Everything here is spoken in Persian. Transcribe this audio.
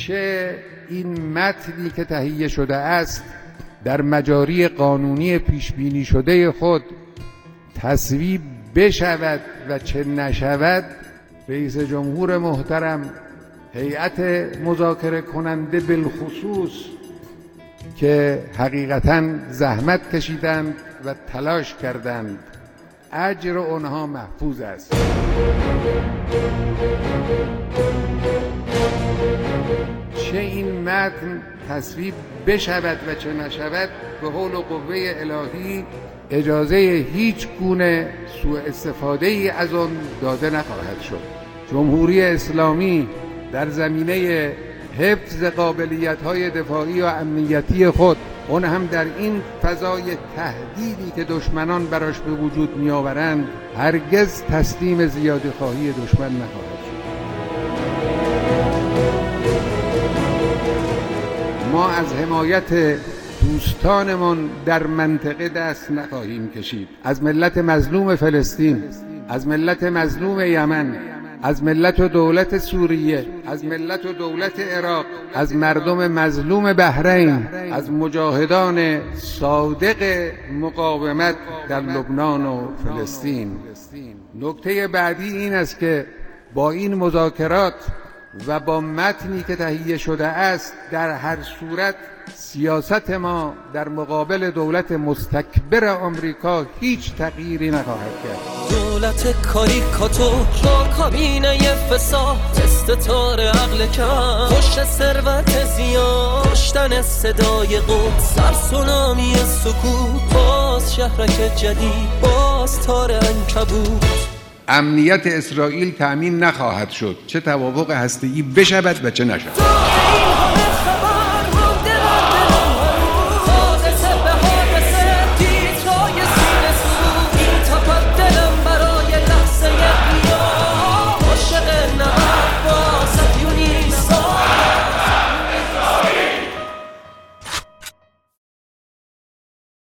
چه این متنی که تهیه شده است در مجاری قانونی پیشبینی شده خود تصویب بشود و چه نشود، رئیس جمهور محترم، هیئت مذاکره کننده بالخصوص که حقیقتاً زحمت کشیدند و تلاش کردند، اجر آنها محفوظ است. چه این متن تصویب بشود و چه نشود، به حول و قوه الهی اجازه هیچ گونه سوء استفاده ای از آن داده نخواهد شد. جمهوری اسلامی در زمینه حفظ قابلیت‌های دفاعی و امنیتی خود، اون هم در این فضای تهدیدی که دشمنان براش به وجود می‌آورند، هرگز تسلیم زیاده‌خواهی دشمن نخواهد شد. ما از حمایت دوستانمان در منطقه دست نخواهیم کشید. از ملت مظلوم فلسطین، از ملت مظلوم یمن، از ملت و دولت سوریه، از ملت و دولت عراق، از مردم مظلوم بحرین، از مجاهدان صادق مقاومت در لبنان و فلسطین. نکته بعدی این است که با این مذاکرات و با متنی که تهیه شده است، در هر صورت سیاست ما در مقابل دولت مستکبر آمریکا هیچ تغییری نخواهد کرد. دولت کاریکاتور با کابینه فساد، استتار عقل کم، پشت ثروت زیاد، کشتن صدای قدس، سرسونامی سکوت، باز شهرک جدید، باز تار عنکبوت. امنیت اسرائیل تأمین نخواهد شد، چه توافق هسته‌ای بشود و چه نشود.